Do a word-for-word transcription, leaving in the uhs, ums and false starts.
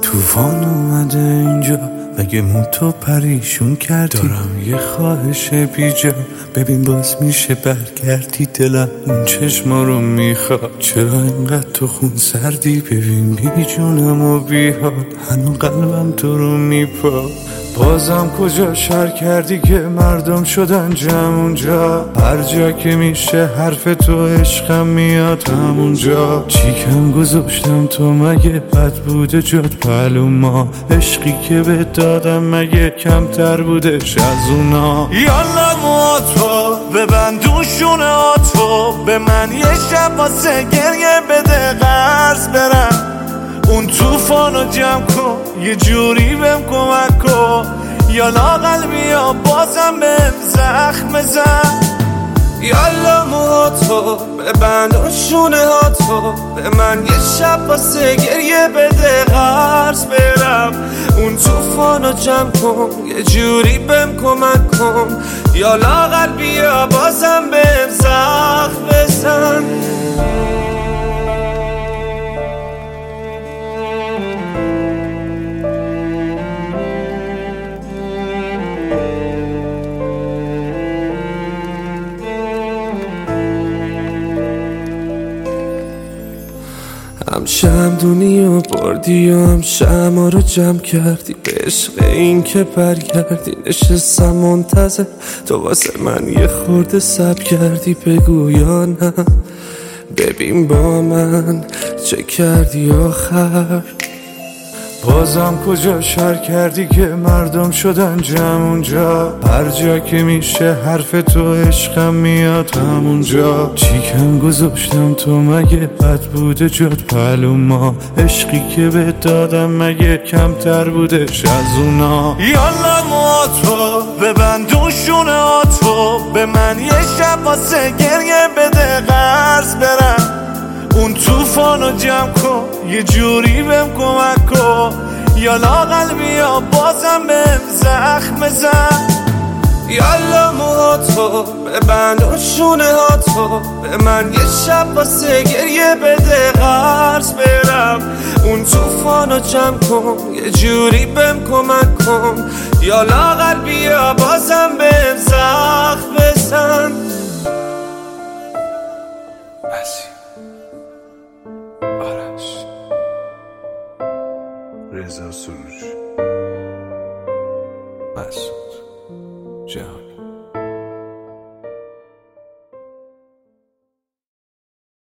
طوفان اومده اینجا، مگه مون تو پریشون کردی؟ دارم یه خواهش بیجا، ببین باز میشه برگردی. دلم اون چشما رو میخواد، چرا اینقدر تو خون سردی؟ ببین بی جونم و بی حال، هنو قلبم تو رو میپا. بازم کجا شر کردی که مردم شدن جمع اونجا؟ هر جا که میشه حرف تو عشقم میاد همونجا. چیکم گذاشتم تو مگه بد بوده جات پلو ما؟ عشقی که به دادم مگه کمتر بودش از اونا؟ یالا موتو ببندوشونه آتو، به من یه شب واسه گریه بده قرض برم. اون توفانو جمع کن یه جوری بهم کمک کن، یالا قلبی ها بازم بهم زخم بزن. یالا موهاتو ببند و شونه هاتو، به من یه شب واسه گریه بده قرض برم. اون توفانو جمع کن یه جوری بهم کمک کن، یالا قلبی ها بازم بهم زخم بزن. هم شمدونی و بردی و هم شما رو جمع کردی، به عشق این که برگردی. نشستم منتظر تو واسه من یه خورده سب کردی، بگو یا نه، ببین با من چه کردی آخر. بازم کجا شر کردی که مردم شدن جمع اونجا؟ هر جا که میشه حرف تو عشقم میاد همونجا. چیکم گذاشتم تو مگه بد بوده جات پلو ما؟ عشقی که به دادم مگه کمتر بودش از اونا؟ یالا موتو ببندوشونه آتو، به من یه شب واسه گریه بده قرض برم. اون توفانو جمع کن یه جوری بهم کمک کن، یالا قلبی ها بازم بهم زخم بزن. یالا موهاتو ببند و شونه هاتو، به من یه شب واسه گریه بده قرض برم. اون توفانو جمع کن یه جوری بهم کمک کن، یالا قلبی ها بازم بهم زخم بزن. بسی آرش رضا سروش مسعود جهانی.